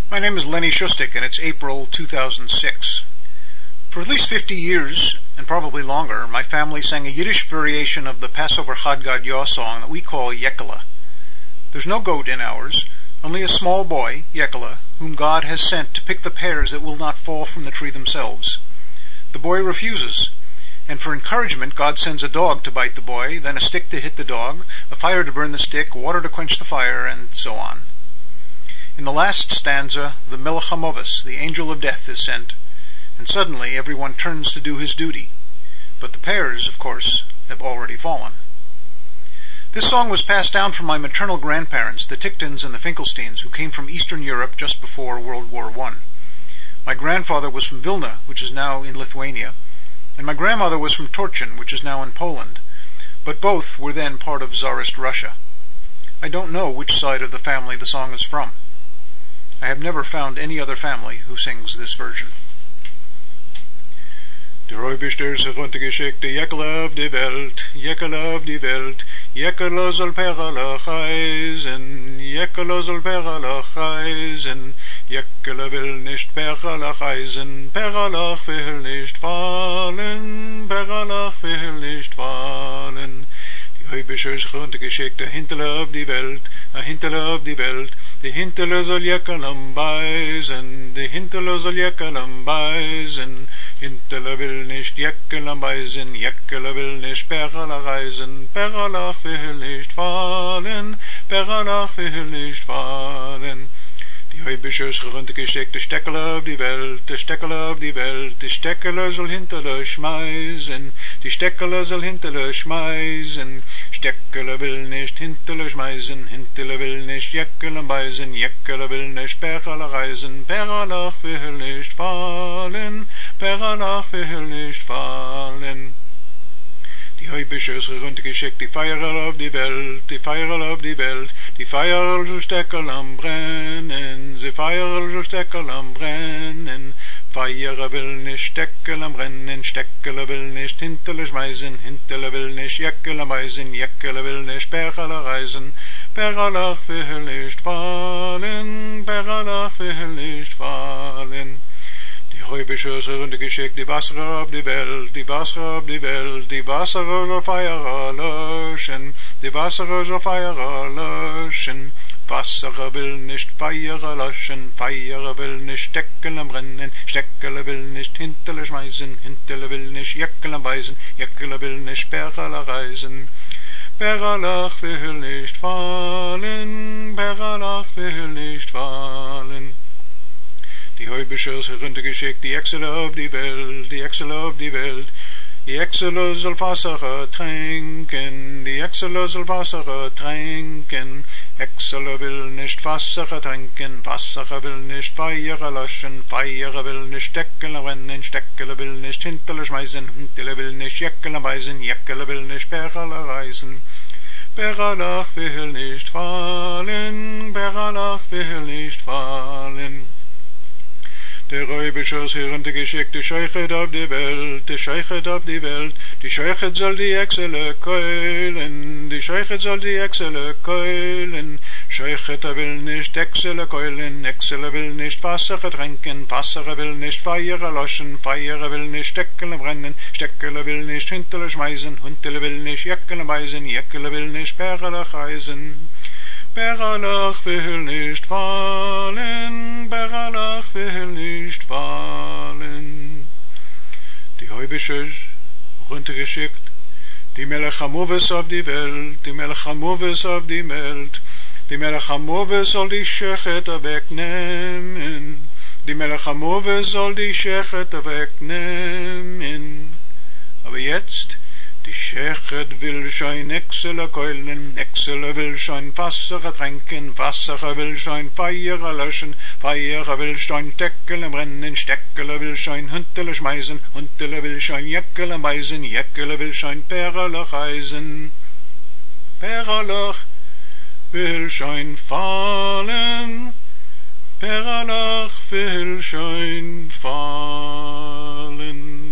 My name is Lenny Shustik, and it's April 2006. For at least 50 years, and probably longer, my family sang a Yiddish variation of the Passover Chad Gadya song that we call Yekela. There's no goat in ours, only a small boy, Yekela, whom God has sent to pick the pears that will not fall from the tree themselves. The boy refuses, and for encouragement God sends a dog to bite the boy, then a stick to hit the dog, a fire to burn the stick, water to quench the fire, and so on. In the last stanza, the Melech HaMoves, the angel of death, is sent, and suddenly everyone turns to do his duty. But the pears, of course, have already fallen. This song was passed down from my maternal grandparents, the Tichtons and the Finkelsteins, who came from Eastern Europe just before World War I. My grandfather was from Vilna, which is now in Lithuania, and my grandmother was from Torchin, which is now in Poland, but both were then part of Tsarist Russia. I don't know which side of the family the song is from. I have never found any other family who sings this version. Der Räubister ist heruntergeschickt, der Jekela auf die Welt, Jekela auf die Welt, Jekela soll Perlach eisen, Jekela soll Perlach eisen, Jekela will nicht Perlach eisen, Perlach will nicht fallen, Perlach will nicht fallen. Die Räubister ist heruntergeschickt, der Hinterle auf die Welt, der Hinterle auf die Welt, die Hinterle soll Jekelam beisen, die Hinterle soll Jekelam beisen, Hinterle will nicht Jekelam beisen, Jekela will nicht Perlach reisen, Perlach will nicht fallen, Perlach will nicht fallen. Die Räubister ist heruntergeschickt, der Steckele auf die Welt, der Steckele auf die Welt, die Steckele soll Hinterle schmeißen, die Steckele soll Hinterle schmeißen, Steckele will nicht Hinterle schmeißen, Hinterle will nicht Jekela beisen, Jekela will nicht Perlach reisen, Perlach will nicht fallen, Perlach will nicht fallen. Die Räubister ist heruntergeschickt, die Feierl auf die Welt, die Feierl auf die Welt, die Feierl so Steckerl am Brennen, sie Feierl so Steckerl am Brennen, Feier will nicht Steckerl am Brennen, Steckerl will nicht Hinterle schmeißen, Hinterle will nicht Jekela beisen, Jekela will nicht Perlach reisen, Perlach will nicht fallen, Perlach will nicht fallen. Die Räubister ist heruntergeschickt, die Wasser auf die Welt, die Wasser auf die Welt, die Wasser soll Feuer löschen, die Wasser soll Feuer löschen, Wasser will nicht Feuer löschen, Feuer will nicht Steckerl brennen, Steckerl will nicht Hinterle schmeißen, Hinterle will nicht Jekela beisen, Jekela will nicht Perlach reisen, Perlach will nicht fallen, Perlach will nicht fallen. Die Räubister ist heruntergeschickt, die Echsele auf die Welt, die Echsele auf die Welt, die Echsele soll Wasser tränken, die Echsele soll Wasser tränken, Echsele will nicht Wasser tränken, Wasser will nicht Feuer löschen, Feuer will nicht Steckerl brennen, Steckerl will nicht Hinterle schmeißen, Hinterle will nicht Jekela beisen, Jekela will nicht Perlach reisen, Perlach will nicht fallen, Perlach will nicht fallen. Der Räubister ist heruntergeschickt, die Scheuchet auf die Welt, die Scheuchet auf die Welt, die Scheuchet soll die Echsele keulen, die Scheuchet soll die Echsele keulen, Scheuchet will nicht Echsele keulen, Echsele will nicht Wasser tränken, Wasser will nicht Feuer löschen, Feuer will nicht Steckerl brennen, Steckerl will nicht Hinterle schmeißen, Hinterle will nicht Jekela beisen, Jekela will nicht Perlach reisen. Perlach will nicht fallen, Perlach will nicht fallen. Die Räubister ist runtergeschickt, die Melech HaMoves auf die Welt, die Melech HaMoves auf die Welt, die Melech HaMoves soll die Schechet wegnehmen, die Melech HaMoves soll die Schechet wegnehmen. Aber jetzt, die Schechet will schon Echsele keulen, Echsele will schon Wasser tränken, Wasser will schon Feuer löschen, Feuer will schon Steckerl brennen, Steckerl will schon Hinterle schmeißen, Hinterle will schon Jekela beisen, Jekela will schon Perlach reisen, Perlach will schon fallen, Perlach will schon fallen.